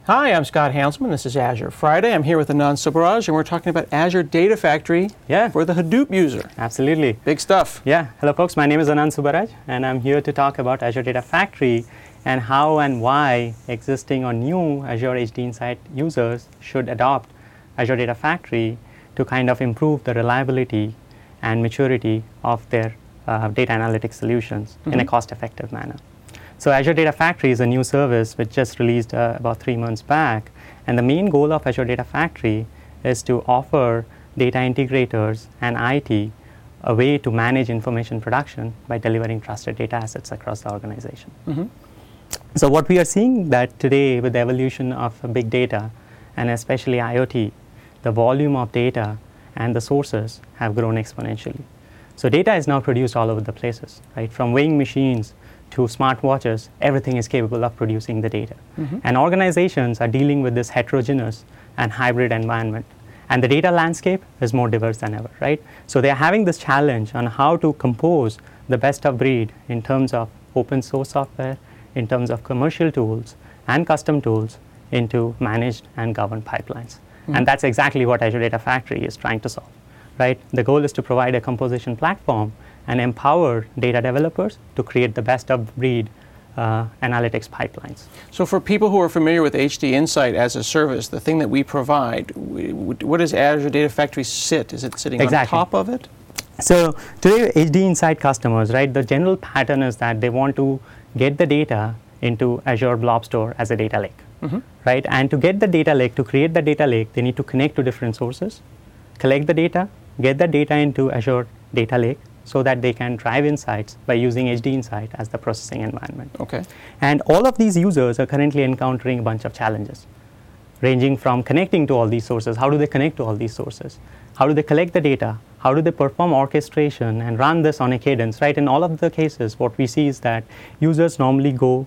Hi, I'm Scott Hanselman. This is Azure Friday. I'm here with Anand Subbaraj, and we're talking about Azure Data Factory for the Hadoop user. Absolutely. Big stuff. Yeah. Hello, folks. My name is Anand Subbaraj, and I'm here to talk about Azure Data Factory and how and why existing or new Azure HD Insight users should adopt Azure Data Factory to kind of improve the reliability and maturity of their data analytics solutions in a cost-effective manner. So Azure Data Factory is a new service which just released about 3 months back, and the main goal of Azure Data Factory is to offer data integrators and IT a way to manage information production by delivering trusted data assets across the organization. So what we are seeing that today with the evolution of big data and especially IoT, the volume of data and the sources have grown exponentially. So data is now produced all over the places, right? From weighing machines to smartwatches, everything is capable of producing the data. And organizations are dealing with this heterogeneous and hybrid environment. And the data landscape is more diverse than ever, right? So they are having this challenge on how to compose the best of breed in terms of open source software, in terms of commercial tools and custom tools into managed and governed pipelines. And that's exactly what Azure Data Factory is trying to solve, right? The goal is to provide a composition platform and empower data developers to create the best of breed analytics pipelines. So for people who are familiar with HD Insight as a service, the thing that we provide, what does Azure Data Factory sit? Is it sitting on top of it? So today, HD Insight customers, right, the general pattern is that they want to get the data into Azure Blob Store as a data lake, right? And to get the data lake, to create the data lake, they need to connect to different sources, collect the data, get the data into Azure Data Lake, so that they can drive insights by using HD Insight as the processing environment. Okay. And all of these users are currently encountering a bunch of challenges, ranging from connecting to all these sources. How do they connect to all these sources? How do they collect the data? How do they perform orchestration and run this on a cadence, right? In all of the cases, what we see is that users normally go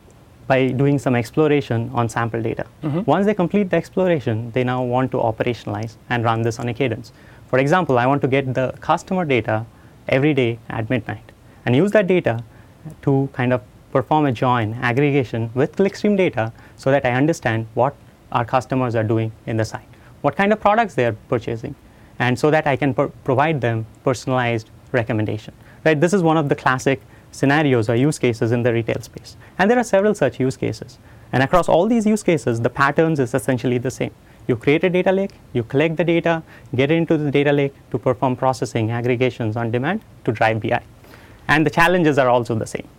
by doing some exploration on sample data. Once they complete the exploration, they now want to operationalize and run this on a cadence. For example, I want to get the customer data every day at midnight and use that data to kind of perform a join aggregation with clickstream data so that I understand what our customers are doing in the site, what kind of products they are purchasing, and so that I can provide them personalized recommendation, right? This is one of the classic scenarios or use cases in the retail space. And there are several such use cases. And across all these use cases, the patterns is essentially the same. You create a data lake, you collect the data, get it into the data lake to perform processing, aggregations on demand to drive BI. And the challenges are also the same.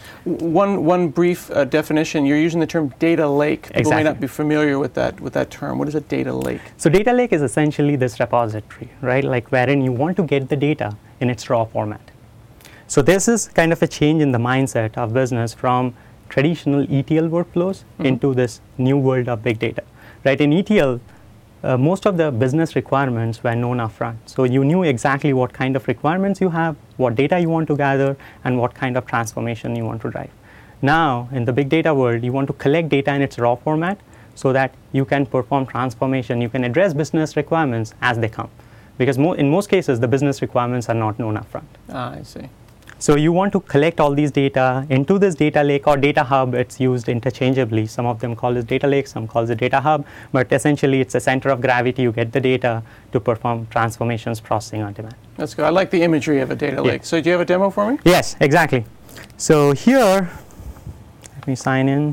One brief definition, you're using the term data lake. People may not be familiar with that term. What is a data lake? So data lake is essentially this repository, right? Like wherein you want to get the data in its raw format. So this is kind of a change in the mindset of business from traditional ETL workflows into this new world of big data. Right, in ETL, most of the business requirements were known upfront. So you knew exactly what kind of requirements you have, what data you want to gather, and what kind of transformation you want to drive. Now, in the big data world, you want to collect data in its raw format so that you can perform transformation, you can address business requirements as they come. Because in most cases, the business requirements are not known upfront. I see. So you want to collect all these data into this data lake or data hub. It's used interchangeably. Some of them call it data lake, some call it data hub, but essentially it's a center of gravity. You get the data to perform transformations, processing on demand. That's good. I like the imagery of a data lake. So do you have a demo for me? Yes, exactly. So here, let me sign in.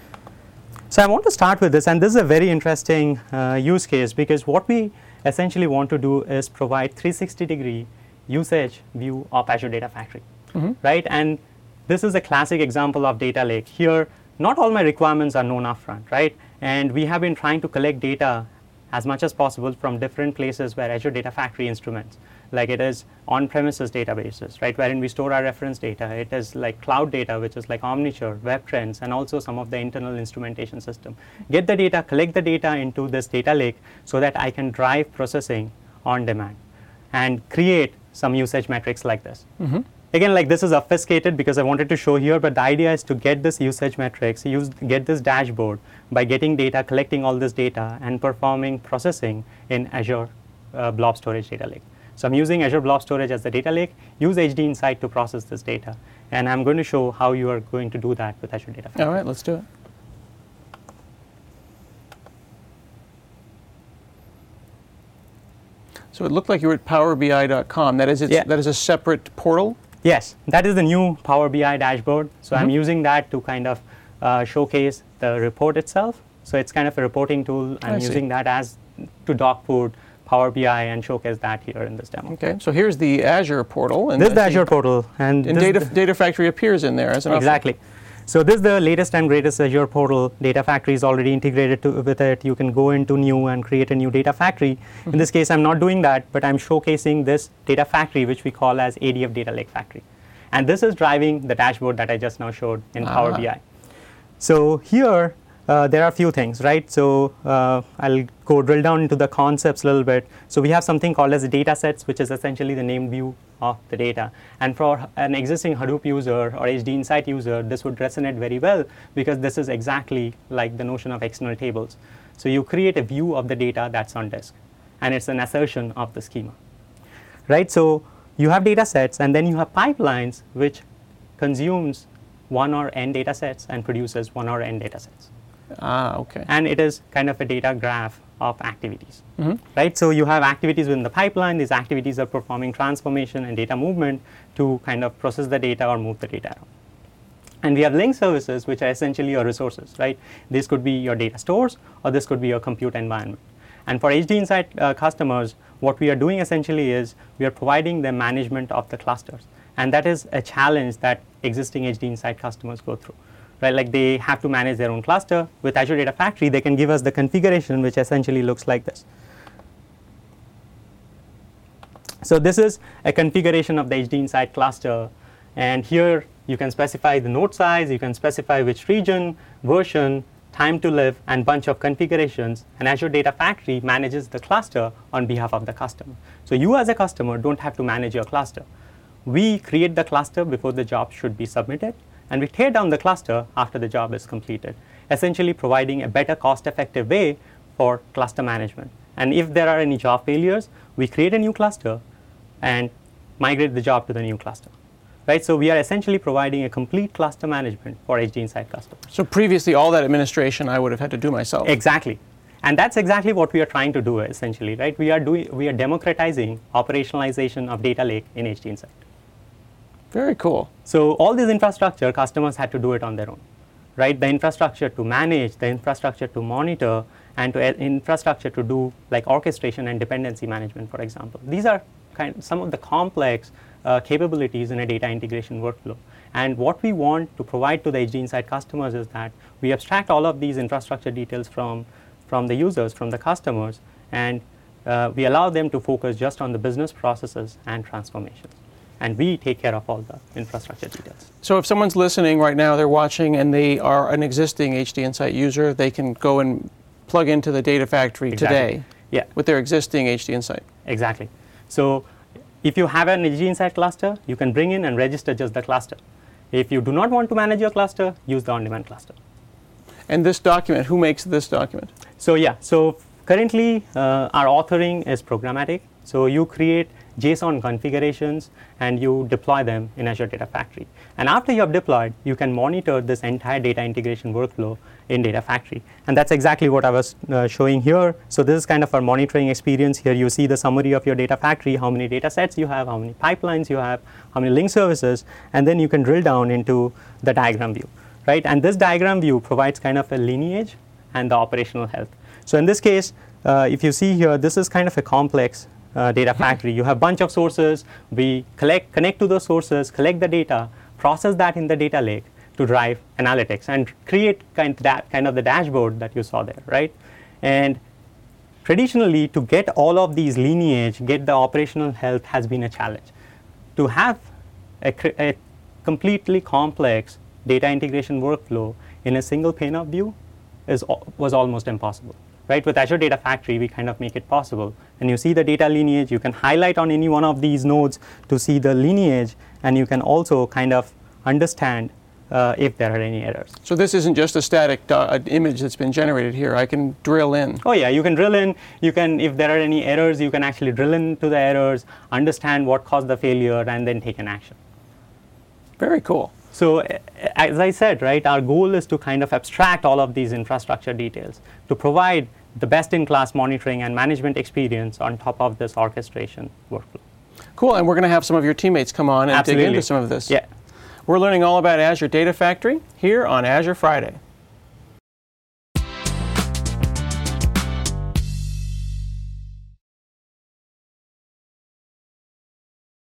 So I want to start with this, and this is a very interesting use case because what we essentially want to do is provide 360-degree usage view of Azure Data Factory. Right? And this is a classic example of data lake. Here, not all my requirements are known upfront, right? And we have been trying to collect data as much as possible from different places where Azure Data Factory instruments, like it is on-premises databases, right, wherein we store our reference data. It is like cloud data, which is like Omniture, Web Trends, and also some of the internal instrumentation system. Get the data, collect the data into this data lake so that I can drive processing on demand and create some usage metrics like this. Again, like this is obfuscated because I wanted to show here, but the idea is to get this usage metrics, get this dashboard by getting data, collecting all this data, and performing processing in Azure Blob Storage Data Lake. So I'm using Azure Blob Storage as the data lake, use HD Insight to process this data. And I'm going to show how you are going to do that with Azure Data Factory. All right, let's do it. So it looked like you were at powerbi.com. That is, that is a separate portal? Yes, that is the new Power BI dashboard. So I'm using that to kind of showcase the report itself. So it's kind of a reporting tool. I'm using that as to dogfood Power BI and showcase that here in this demo. Okay, so here's the Azure portal. And this is the Azure portal. And Data Factory appears in there as an option. Exactly. So this is the latest and greatest Azure portal. Data Factory is already integrated with it. You can go into new and create a new Data Factory. In this case, I'm not doing that, but I'm showcasing this Data Factory, which we call as ADF Data Lake Factory. And this is driving the dashboard that I just now showed in Power BI. So here, there are a few things, right? So I'll go drill down into the concepts a little bit. So we have something called as data sets, which is essentially the named view of the data. And for an existing Hadoop user or HD Insight user, this would resonate very well because this is exactly like the notion of external tables. So you create a view of the data that's on disk, and it's an assertion of the schema, right? So you have data sets, and then you have pipelines, which consumes one or n data sets and produces one or n data sets. Okay. And it is kind of a data graph of activities, right? So you have activities within the pipeline. These activities are performing transformation and data movement to kind of process the data or move the data around. And we have link services, which are essentially your resources, right? This could be your data stores, or this could be your compute environment. And for HD Insight customers, what we are doing essentially is we are providing the management of the clusters. And that is a challenge that existing HD Insight customers go through. Right, like they have to manage their own cluster. With Azure Data Factory, they can give us the configuration, which essentially looks like this. So this is a configuration of the HD Insight cluster, and here you can specify the node size, you can specify which region, version, time to live, and bunch of configurations. And Azure Data Factory manages the cluster on behalf of the customer. So you as a customer don't have to manage your cluster. We create the cluster before the job should be submitted, and we tear down the cluster after the job is completed, essentially providing a better cost-effective way for cluster management. And if there are any job failures, we create a new cluster and migrate the job to the new cluster. Right? So we are essentially providing a complete cluster management for HD Insight customers. So previously, all that administration I would have had to do myself. Exactly. And that's exactly what we are trying to do, essentially. Right? We are democratizing operationalization of data lake in HD Insight. Very cool. So all this infrastructure, customers had to do it on their own, right? The infrastructure to manage, the infrastructure to monitor, and infrastructure to do like orchestration and dependency management, for example. These are some of the complex capabilities in a data integration workflow. And what we want to provide to the HD Insight customers is that we abstract all of these infrastructure details from the users, from the customers, and we allow them to focus just on the business processes and transformations. And we take care of all the infrastructure details. So if someone's listening right now, they're watching, and they are an existing HD Insight user, they can go and plug into the Data Factory today with their existing HD Insight. Exactly. So if you have an HD Insight cluster, you can bring in and register just the cluster. If you do not want to manage your cluster, use the on-demand cluster. And this document, who makes this document? So currently our authoring is programmatic. So you create JSON configurations and you deploy them in Azure Data Factory. And after you have deployed, you can monitor this entire data integration workflow in Data Factory. And that's exactly what I was showing here. So this is kind of our monitoring experience. Here you see the summary of your Data Factory, how many data sets you have, how many pipelines you have, how many link services, and then you can drill down into the diagram view, right? And this diagram view provides kind of a lineage and the operational health. So in this case, if you see here, this is kind of a complex Data Factory. You have a bunch of sources. We connect to those sources, collect the data, process that in the data lake to drive analytics and create kind of the dashboard that you saw there, right? And traditionally, to get all of these lineage, get the operational health has been a challenge. To have a completely complex data integration workflow in a single pane of view was almost impossible. Right, with Azure Data Factory, we kind of make it possible. And you see the data lineage, you can highlight on any one of these nodes to see the lineage, and you can also kind of understand if there are any errors. So this isn't just a static image that's been generated here. I can drill in. Oh yeah, you can drill in. You can, if there are any errors, you can actually drill into the errors, understand what caused the failure, and then take an action. Very cool. So as I said, right, our goal is to kind of abstract all of these infrastructure details to provide the best-in-class monitoring and management experience on top of this orchestration workflow. Cool, and we're going to have some of your teammates come on and dig into some of this. Yeah. We're learning all about Azure Data Factory here on Azure Friday.